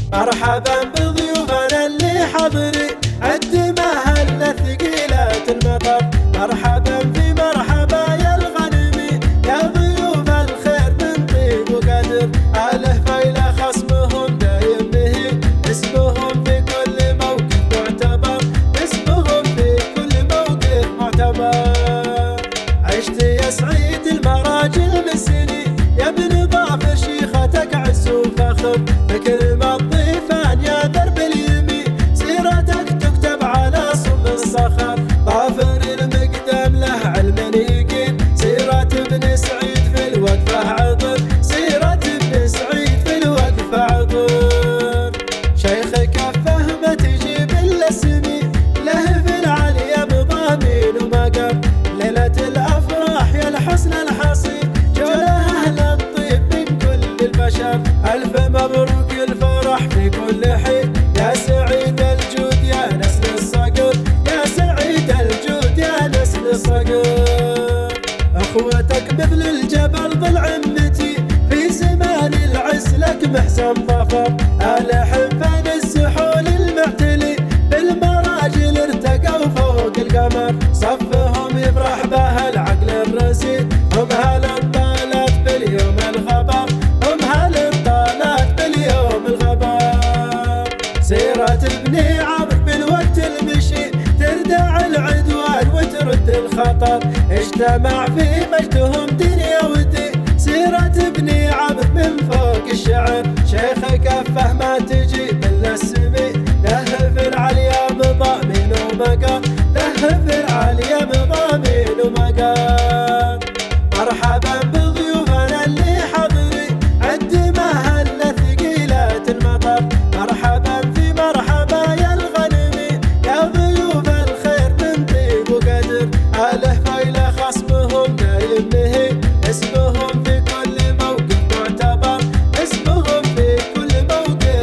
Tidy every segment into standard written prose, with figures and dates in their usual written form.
مرحبا بضيوفنا اللي حضري الدماء الثقيلة المطر. مرحبا في مرحبا يا الغنمي يا ضيوف الخير من طيب وقدر. أهله فيلا خصمهم دايم به اسمهم في كل موقف معتبر. اسمهم في كل موقف معتبر. عشت يا سعيد المراجل من سنين يا ابن ظافر شيختك عز وفخر. بكلمة الضيفان يا درب اليمين سيرتك تكتب على صم الصخر. ظافر المقدم له علم يقين سيرة ابن سعيد في الوقفة عطر. سيرة ابن سعيد في الوقفة عطر. شيخ كفه ما تجيب الا السمين له في العليا بضامين ومقر. ليلة الافراح يا الحسن الحصين جوله اهل الطيب من كل البشر. الف مبروك الفرح في كل حين يا سعيد الجود يا نسل الصقر. يا سعيد الجود يا نسل الصقر. اخوتك مثل الجبل ظل عمتي في زمان العز لك محسن ظفر. آل حنفان السحول المعتلي بالمراجل ارتقوا فوق القمر. صفهم يفرح به العقل الرزين هم هل طالت باليوم الخبر. هم هل طالت باليوم الخبر. سيرة ابن عمرو بالوقت المشي تردع العدوان وترد الخطر. اجتمع في مجدهم دنيا ودين سيرة ابن عمرو من فوق الشعر. شيخ كفه ما تجيب الا السمين له في العليا مضامين ومقر. له في العليا مضامين ومقر. مرحبا بضيوفنا اللي حضري الدماء الثقيلة المطر. مرحبا في مرحبا يا الغنمي يا ضيوف الخير من طيب وقدر. أهله فيلا خصمهم دايم به اسمهم في كل موقف معتبر. اسمهم في كل موقف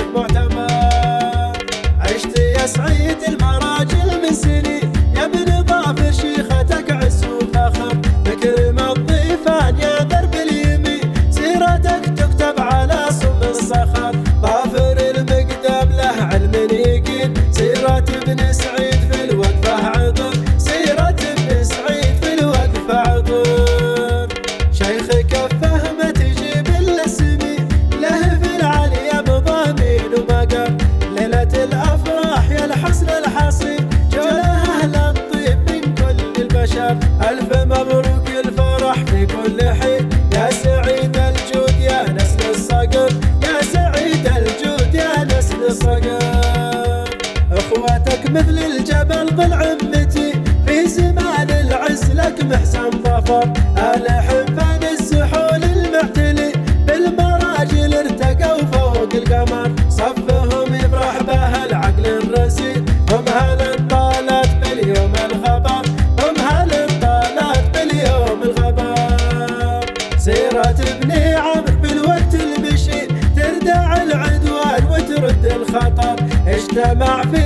معتبر. عشت يا سعيد المراجل من سنين يا ابن ظافر شيختك عز وفخر. بكلمة الضيفان يا درب اليمين سيرتك تكتب على صم الصخر. ظافر المقدم له علم يقين سيرة ابن سعيد في الوقفة عطر. سيرة ابن سعيد في الوقفة عطر. شيخ كفه ما تجيب الا السمين له في العليا بضامين ومقر. ليلة الافراح يا الحسن الحصين جوله اهل الطيب من كل البشر. الف مبروك الفرح في كل حين يا سعيد الجود يا نسل الصقر. يا سعيد الجود يا نسل الصقر. اخوتك مثل الجبل ظل عمتي في زمان العز لك محسن ظفر. آل حنفان السحول المعتلي بالمراجل ارتقوا فوق القمر. صفهم يفرح به العقل الرزين هم هل طالت باليوم الخبر. هم هل طالت باليوم الخبر. سيرة ابن عمرو بالوقت المشي تردع العدوان وترد الخطر. اجتمع في